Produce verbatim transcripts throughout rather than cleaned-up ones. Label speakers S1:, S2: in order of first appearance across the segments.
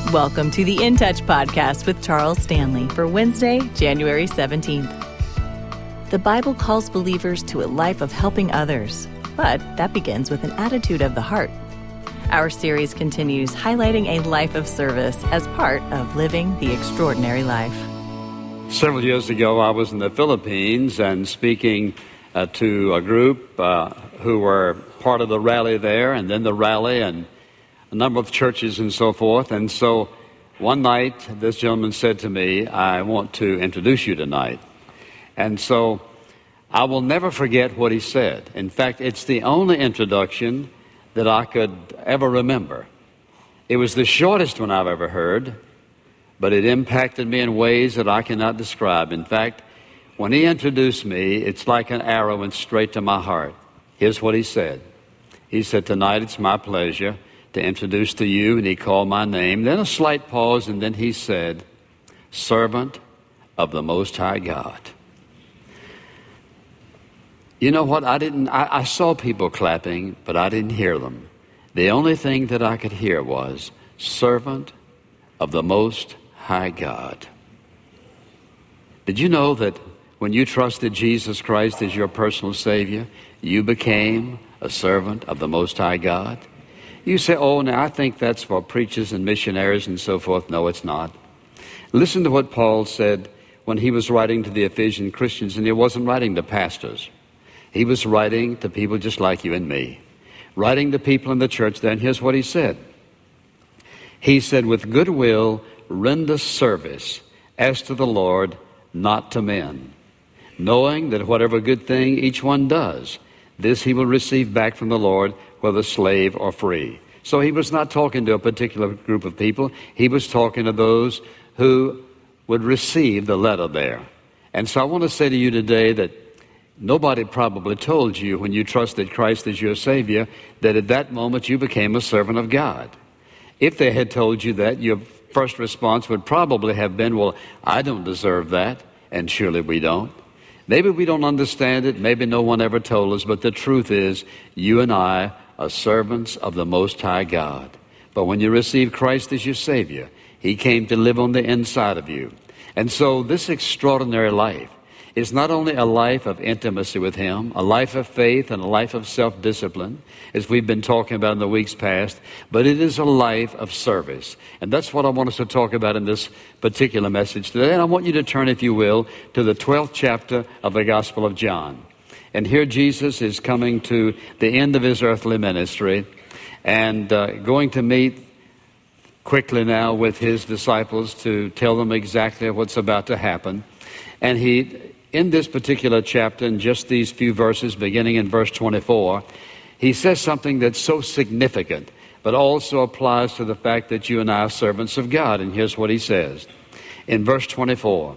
S1: Welcome to the In Touch podcast with Charles Stanley for Wednesday, January seventeenth. The Bible calls believers to a life of helping others, but that begins with an attitude of the heart. Our series continues highlighting a life of service as part of living the extraordinary life.
S2: Several years ago, I was in the Philippines and speaking uh, to a group uh, who were part of the rally there, and then the rally, and a number of churches and so forth. And so one night, this gentleman said to me, I want to introduce you tonight. And so I will never forget what he said. In fact, it's the only introduction that I could ever remember. It was the shortest one I've ever heard, but it impacted me in ways that I cannot describe. In fact, when he introduced me, it's like an arrow went straight to my heart. Here's what he said. He said, tonight it's my pleasure to introduce to you, and he called my name. Then a slight pause, and then he said, servant of the Most High God. You know what? I didn't. I, I saw people clapping, but I didn't hear them. The only thing that I could hear was, servant of the Most High God. Did you know that when you trusted Jesus Christ as your personal Savior, you became a servant of the Most High God? You say, oh, now I think that's for preachers and missionaries and so forth. No, it's not. Listen to what Paul said when he was writing to the Ephesian Christians, and he wasn't writing to pastors. He was writing to people just like you and me, writing to people in the church there, and here's what he said. He said, with good will, render service as to the Lord, not to men, knowing that whatever good thing each one does, this he will receive back from the Lord, whether slave or free. So he was not talking to a particular group of people. He was talking to those who would receive the letter there. And so I want to say to you today that nobody probably told you when you trusted Christ as your Savior that at that moment you became a servant of God. If they had told you that, your first response would probably have been, well, I don't deserve that, and surely we don't. Maybe we don't understand it. Maybe no one ever told us. But the truth is, you and I are servants of the Most High God. But when you receive Christ as your Savior, He came to live on the inside of you. And so this extraordinary life is not only a life of intimacy with Him, a life of faith and a life of self-discipline, as we've been talking about in the weeks past, but it is a life of service. And that's what I want us to talk about in this particular message today. And I want you to turn, if you will, to the twelfth chapter of the Gospel of John. And here Jesus is coming to the end of His earthly ministry and uh, going to meet quickly now with His disciples to tell them exactly what's about to happen. And He, in this particular chapter, in just these few verses, beginning in verse twenty-four, He says something that's so significant, but also applies to the fact that you and I are servants of God. And here's what He says. In verse twenty-four,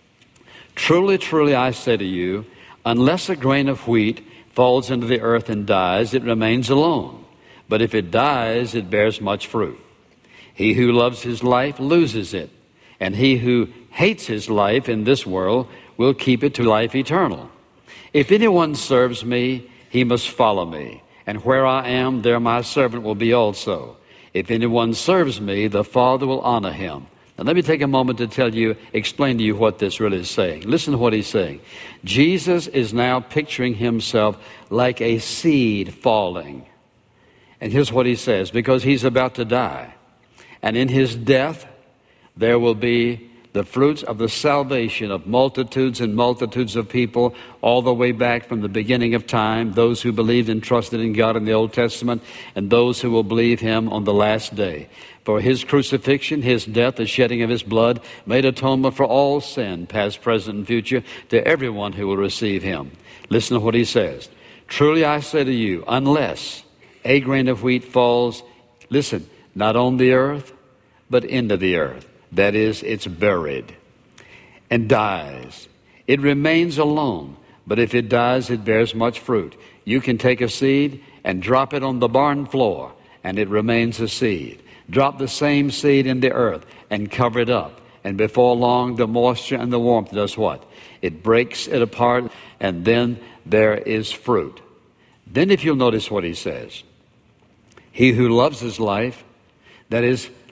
S2: truly, truly, I say to you, unless a grain of wheat falls into the earth and dies, it remains alone. But if it dies, it bears much fruit. He who loves his life loses it, and he who hates his life in this world will keep it to life eternal. If anyone serves me, he must follow me, and where I am, there my servant will be also. If anyone serves me, the Father will honor him. Now let me take a moment to tell you, explain to you what this really is saying. Listen to what He's saying. Jesus is now picturing Himself like a seed falling. And here's what He says, because He's about to die. And in His death, there will be the fruits of the salvation of multitudes and multitudes of people all the way back from the beginning of time, those who believed and trusted in God in the Old Testament, and those who will believe Him on the last day. For His crucifixion, His death, the shedding of His blood, made atonement for all sin, past, present, and future, to everyone who will receive Him. Listen to what He says. Truly I say to you, unless a grain of wheat falls, listen, not on the earth, but into the earth. That is, it's buried and dies. It remains alone, but if it dies, it bears much fruit. You can take a seed and drop it on the barn floor, and it remains a seed. Drop the same seed in the earth and cover it up. And before long, the moisture and the warmth does what? It breaks it apart, and then there is fruit. Then if you'll notice what He says, he who loves his life, that is,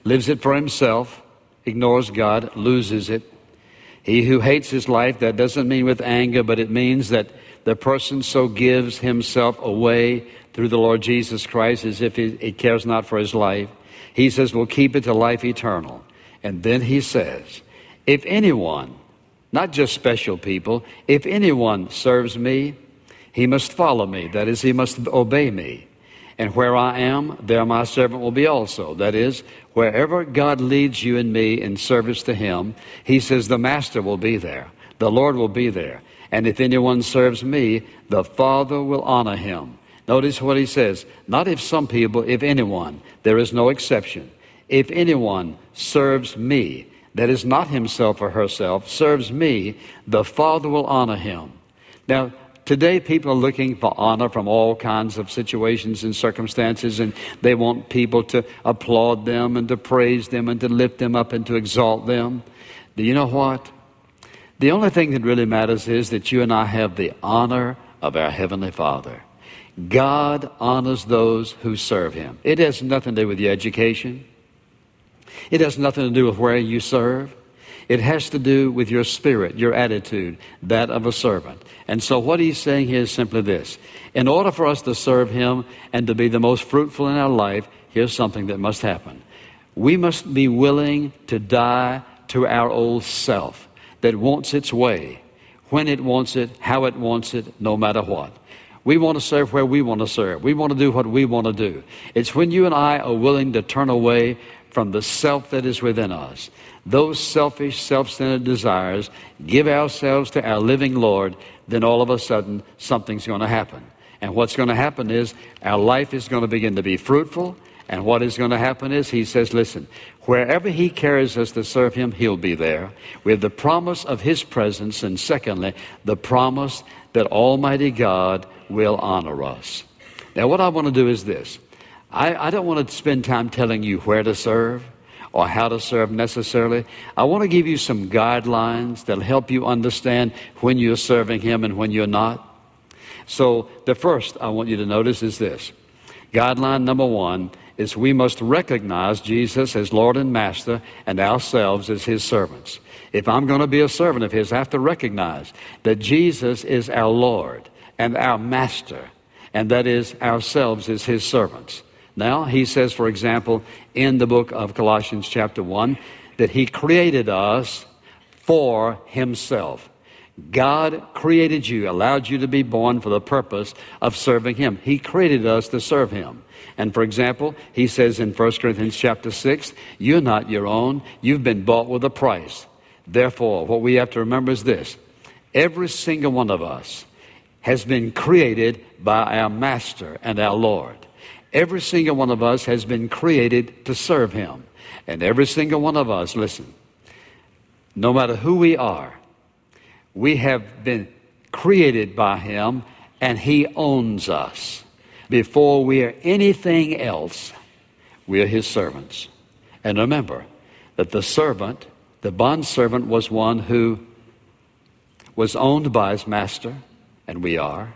S2: lives it for himself, ignores God, loses it. He who hates his life, that doesn't mean with anger, but it means that the person so gives himself away through the Lord Jesus Christ as if he, he cares not for his life. He says, we'll keep it to life eternal. And then he says, if anyone, not just special people, if anyone serves me, he must follow me. That is, he must obey me. And where I am, there my servant will be also. That is, wherever God leads you and me in service to him, he says the Master will be there. The Lord will be there. And if anyone serves me, the Father will honor him. Notice what he says. Not if some people, if anyone. There is no exception. If anyone serves me, that is not himself or herself, serves me, the Father will honor him. Now, today, people are looking for honor from all kinds of situations and circumstances, and they want people to applaud them and to praise them and to lift them up and to exalt them. Do you know what? The only thing that really matters is that you and I have the honor of our Heavenly Father. God honors those who serve him. It has nothing to do with your education. It has nothing to do with where you serve. It has to do with your spirit, your attitude, that of a servant. And so what he's saying here is simply this. In order for us to serve him and to be the most fruitful in our life, here's something that must happen. We must be willing to die to our old self that wants its way, when it wants it, how it wants it, no matter what. We want to serve where we want to serve. We want to do what we want to do. It's when you and I are willing to turn away from the self that is within us, those selfish, self-centered desires, give ourselves to our living Lord, then all of a sudden something's going to happen. And what's going to happen is our life is going to begin to be fruitful. And what is going to happen is he says, listen, wherever he carries us to serve him, he'll be there. We have the promise of his presence. And secondly, the promise that Almighty God will honor us. Now, what I want to do is this. I, I don't want to spend time telling you where to serve or how to serve necessarily. I want to give you some guidelines that'll help you understand when you're serving him and when you're not. So the first I want you to notice is this. Guideline number one is we must recognize Jesus as Lord and Master and ourselves as his servants. If I'm going to be a servant of his, I have to recognize that Jesus is our Lord and our Master, and that is ourselves as his servants. Now, he says, for example, in the book of Colossians chapter one, that he created us for himself. God created you, allowed you to be born for the purpose of serving him. He created us to serve him. And for example, he says in First Corinthians chapter six, you're not your own. You've been bought with a price. Therefore, what we have to remember is this. Every single one of us has been created by our Master and our Lord. Every single one of us has been created to serve him. And every single one of us, listen, no matter who we are, we have been created by him, and he owns us. Before we are anything else, we are his servants. And remember that the servant, the bondservant, was one who was owned by his master, and we are,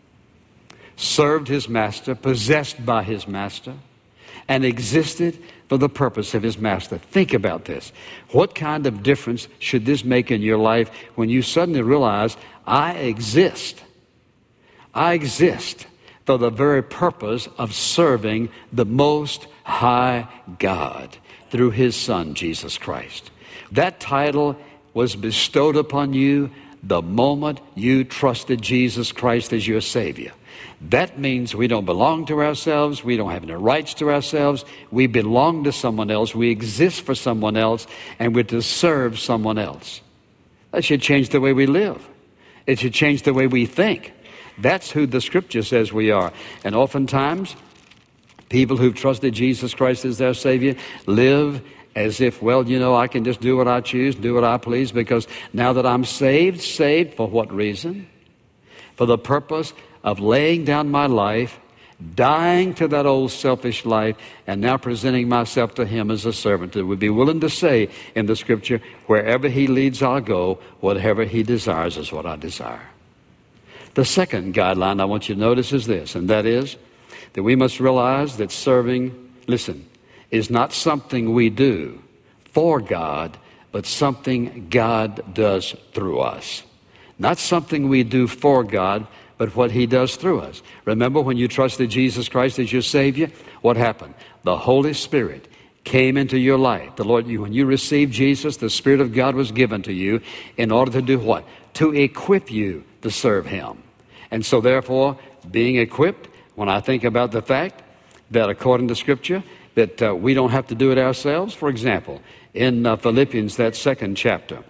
S2: served his master, possessed by his master, and existed for the purpose of his master. Think about this. What kind of difference should this make in your life when you suddenly realize, I exist. I exist for the very purpose of serving the Most High God through his Son, Jesus Christ. That title was bestowed upon you the moment you trusted Jesus Christ as your Savior. That means we don't belong to ourselves. We don't have any rights to ourselves. We belong to someone else. We exist for someone else, and we're to serve someone else. That should change the way we live. It should change the way we think. That's who the Scripture says we are. And oftentimes, people who've trusted Jesus Christ as their Savior live as if, well, you know, I can just do what I choose, do what I please, because now that I'm saved, saved for what reason? For the purpose of laying down my life, dying to that old selfish life, and now presenting myself to him as a servant that would be willing to say in the Scripture, wherever he leads, I'll go. Whatever he desires is what I desire. The second guideline I want you to notice is this, and that is that we must realize that serving, listen, is not something we do for God, but something God does through us. Not something we do for God, but what he does through us. Remember when you trusted Jesus Christ as your Savior, what happened? The Holy Spirit came into your life. The Lord, you, when you received Jesus, the Spirit of God was given to you in order to do what? To equip you to serve him. And so therefore, being equipped, when I think about the fact that according to Scripture, that uh, we don't have to do it ourselves. For example, in uh, Philippians, that second chapter,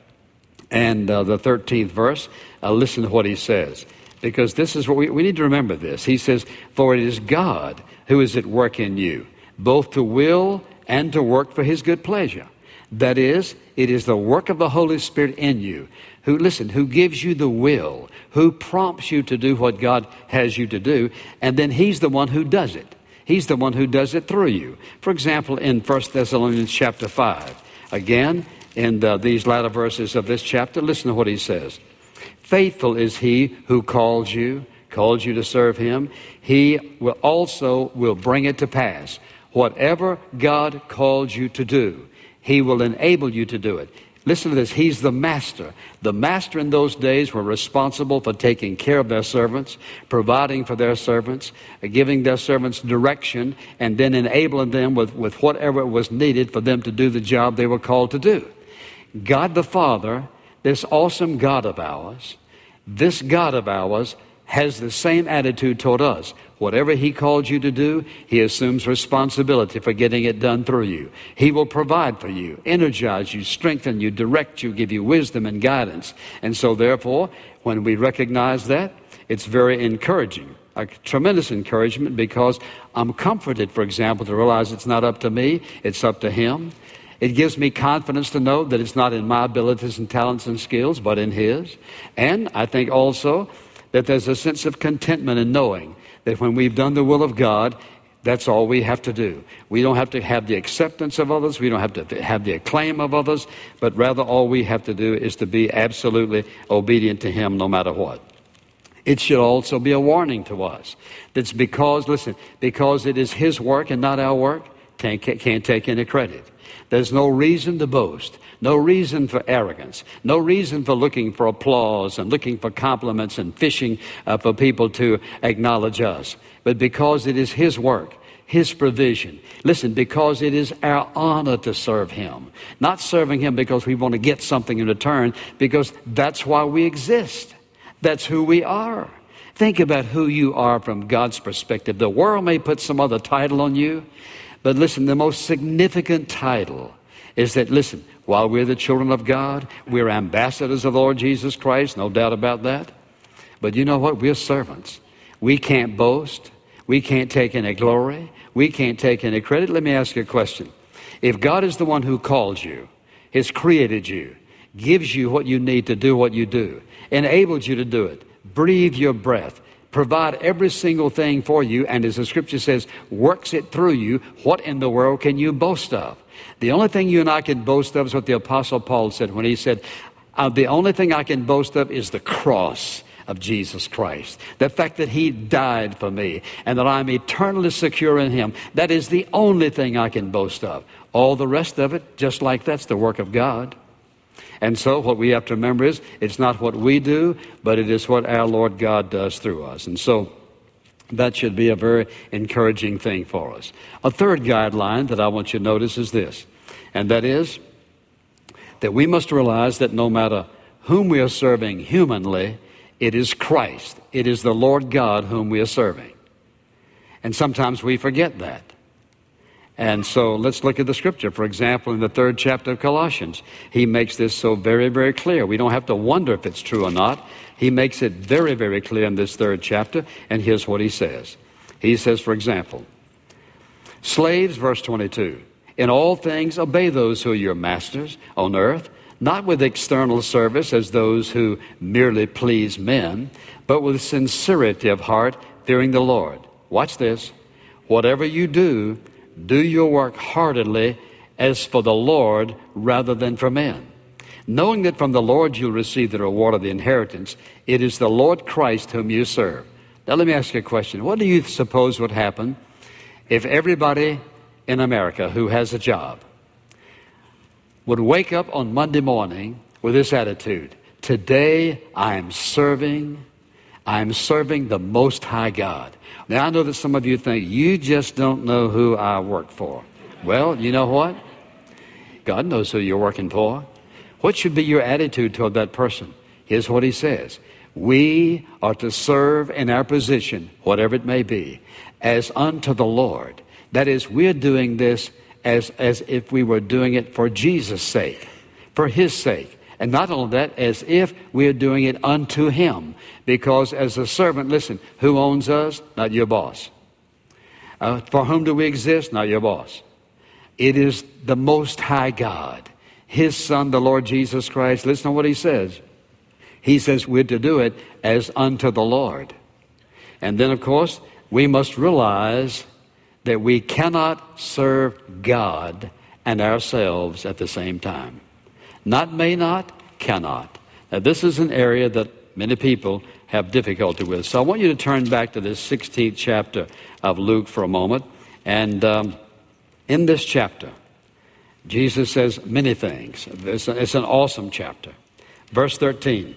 S2: and uh, the thirteenth verse, uh, listen to what he says. Because this is what we, we need to remember this. He says, for it is God who is at work in you, both to will and to work for his good pleasure. That is, it is the work of the Holy Spirit in you, who, listen, who gives you the will, who prompts you to do what God has you to do, and then he's the one who does it. He's the one who does it through you. For example, in First Thessalonians chapter five, again, in the, these latter verses of this chapter, listen to what he says. Faithful is he who calls you, calls you to serve him. He will also will bring it to pass. Whatever God calls you to do, he will enable you to do it. Listen to this. He's the master. The master in those days were responsible for taking care of their servants, providing for their servants, giving their servants direction, and then enabling them with, with whatever was needed for them to do the job they were called to do. God the Father, this awesome God of ours, this God of ours has the same attitude toward us. Whatever he called you to do, he assumes responsibility for getting it done through you. He will provide for you, energize you, strengthen you, direct you, give you wisdom and guidance. And so therefore, when we recognize that, it's very encouraging, a tremendous encouragement, because I'm comforted, for example, to realize it's not up to me, it's up to him. It gives me confidence to know that it's not in my abilities and talents and skills, but in his. And I think also that there's a sense of contentment in knowing that when we've done the will of God, that's all we have to do. We don't have to have the acceptance of others. We don't have to have the acclaim of others. But rather all we have to do is to be absolutely obedient to him no matter what. It should also be a warning to us. That's because, listen, because it is his work and not our work, can't, can't take any credit. There's no reason to boast, no reason for arrogance, no reason for looking for applause and looking for compliments and fishing uh, for people to acknowledge us. But because it is his work, his provision. Listen, because it is our honor to serve him. Not serving him because we want to get something in return, because that's why we exist. That's who we are. Think about who you are from God's perspective. The world may put some other title on you, but listen, the most significant title is that, listen, while we're the children of God, we're ambassadors of the Lord Jesus Christ, no doubt about that. But you know what? We're servants. We can't boast. We can't take any glory. We can't take any credit. Let me ask you a question. If God is the one who calls you, has created you, gives you what you need to do what you do, enabled you to do it, breathe your breath, provide every single thing for you, and as the Scripture says, works it through you, what in the world can you boast of? The only thing you and I can boast of is what the Apostle Paul said when he said, uh, the only thing I can boast of is the cross of Jesus Christ. The fact that he died for me and that I'm eternally secure in him. That is the only thing I can boast of. All the rest of it, just like that's the work of God. And so what we have to remember is it's not what we do, but it is what our Lord God does through us. And so that should be a very encouraging thing for us. A third guideline that I want you to notice is this, and that is that we must realize that no matter whom we are serving humanly, it is Christ. It is the Lord God whom we are serving. And sometimes we forget that. And so let's look at the Scripture. For example, in the third chapter of Colossians, he makes this so very, very clear. We don't have to wonder if it's true or not. He makes it very, very clear in this third chapter, and here's what he says. He says, for example, slaves, verse twenty-two, in all things obey those who are your masters on earth, not with external service as those who merely please men, but with sincerity of heart, fearing the Lord. Watch this. Whatever you do, do your work heartily as for the Lord rather than for men, knowing that from the Lord you'll receive the reward of the inheritance. It is the Lord Christ whom you serve. Now let me ask you a question. What do you suppose would happen if everybody in America who has a job would wake up on Monday morning with this attitude: today I am serving, I am serving the Most High God. Now, I know that some of you think, you just don't know who I work for. Well, you know what? God knows who you're working for. What should be your attitude toward that person? Here's what he says: we are to serve in our position, whatever it may be, as unto the Lord. That is, we're doing this as, as if we were doing it for Jesus' sake, for his sake. And not only that, as if we're doing it unto him. Because as a servant, listen, who owns us? Not your boss. Uh, for whom do we exist? Not your boss. It is the Most High God, his Son, the Lord Jesus Christ. Listen to what he says. He says we're to do it as unto the Lord. And then, of course, we must realize that we cannot serve God and ourselves at the same time. Not may not, cannot. Now, this is an area that many people have difficulty with. So I want you to turn back to this sixteenth chapter of Luke for a moment. And um, in this chapter, Jesus says many things. It's, a, it's an awesome chapter. Verse thirteen.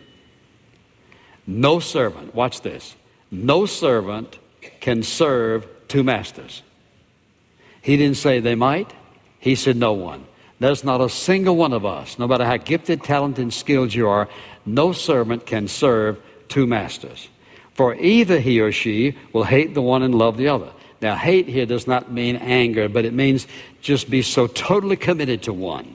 S2: No servant, watch this, no servant can serve two masters. He didn't say they might. He said no one. There's not a single one of us, no matter how gifted, talented, and skilled you are, no servant can serve two masters. For either he or she will hate the one and love the other. Now, hate here does not mean anger, but it means just be so totally committed to one.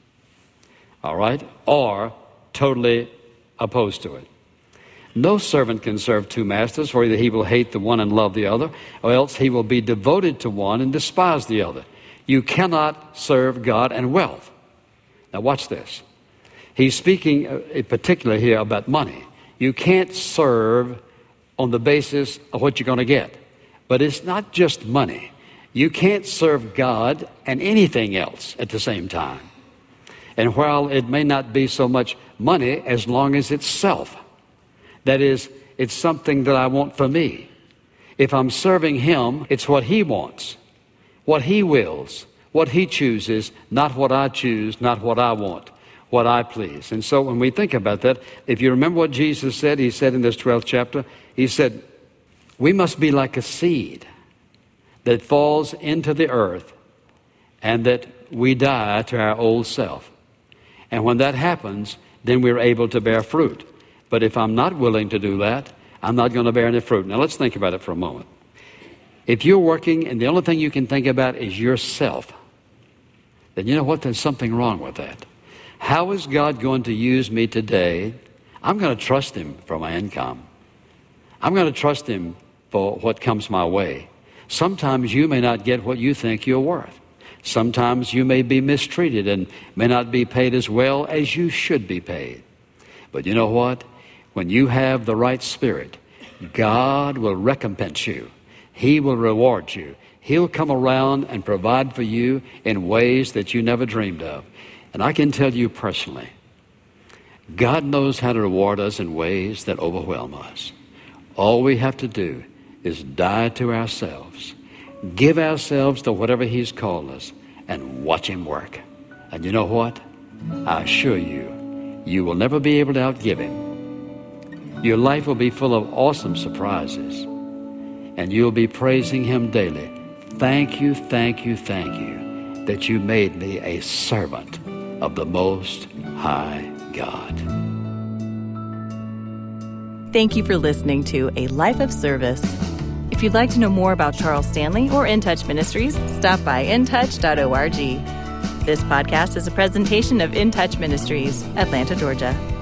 S2: All right? Or totally opposed to it. No servant can serve two masters, for either he will hate the one and love the other, or else he will be devoted to one and despise the other. You cannot serve God and wealth. Now watch this. He's speaking in particular here about money. You can't serve on the basis of what you're going to get. But it's not just money. You can't serve God and anything else at the same time. And while it may not be so much money, as long as it's self. That is, it's something that I want for me. If I'm serving him, it's what he wants, what he wills, what he chooses, not what I choose, not what I want, what I please. And so when we think about that, if you remember what Jesus said, he said in this twelfth chapter, he said, we must be like a seed that falls into the earth and that we die to our old self. And when that happens, then we're able to bear fruit. But if I'm not willing to do that, I'm not going to bear any fruit. Now let's think about it for a moment. If you're working and the only thing you can think about is yourself, then you know what? There's something wrong with that. How is God going to use me today? I'm going to trust him for my income. I'm going to trust him for what comes my way. Sometimes you may not get what you think you're worth. Sometimes you may be mistreated and may not be paid as well as you should be paid. But you know what? When you have the right spirit, God will recompense you. He will reward you. He'll come around and provide for you in ways that you never dreamed of. And I can tell you personally, God knows how to reward us in ways that overwhelm us. All we have to do is die to ourselves, give ourselves to whatever he's called us, and watch him work. And you know what? I assure you, you will never be able to outgive him. Your life will be full of awesome surprises, and you'll be praising him daily. Thank you, thank you, thank you that you made me a servant of the Most High God.
S1: Thank you for listening to A Life of Service. If you'd like to know more about Charles Stanley or In Touch Ministries, stop by in touch dot org. This podcast is a presentation of In Touch Ministries, Atlanta, Georgia.